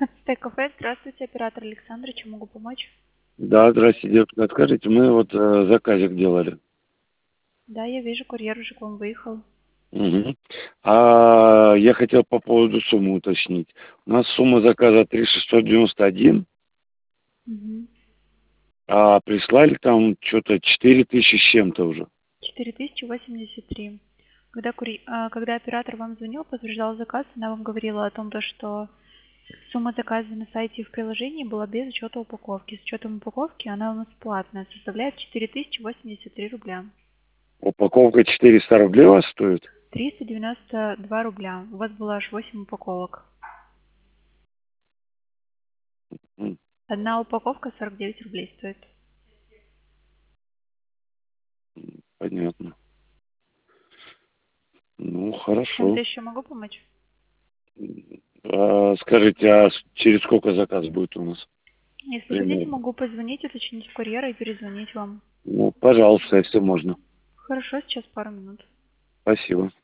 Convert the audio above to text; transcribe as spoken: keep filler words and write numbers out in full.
Стэй кафе, здравствуйте, оператор Александра, чем могу помочь? Да, здрасте, девушка. Скажите, мы вот э, заказик делали. Да, я вижу, курьер уже к вам выехал. Мгм. А я хотел по поводу суммы уточнить. У нас сумма заказа три шестьсот девяносто один, Мгм. а прислали там что-то четыре тысячи с чем-то уже. четыре тысячи восемьдесят три. Когда, курьер, а, когда оператор вам звонил, подтверждал заказ, она вам говорила о том, то, что сумма заказа на сайте и в приложении была без учета упаковки. С учетом упаковки она у нас платная, составляет четыре тысячи восемьдесят три рубля. Упаковка четыреста рублей у вас стоит? триста девяносто два рубля. У вас было аж восемь упаковок. М, Одна упаковка сорок девять рублей стоит. Понятно. Ну, Чем-то хорошо. еще могу помочь? А, скажите, а с- через сколько заказ будет у нас? Если хотите, Примерно. могу позвонить, уточнить у курьера и перезвонить вам. Ну, пожалуйста, если можно. Хорошо, сейчас пару минут. Спасибо.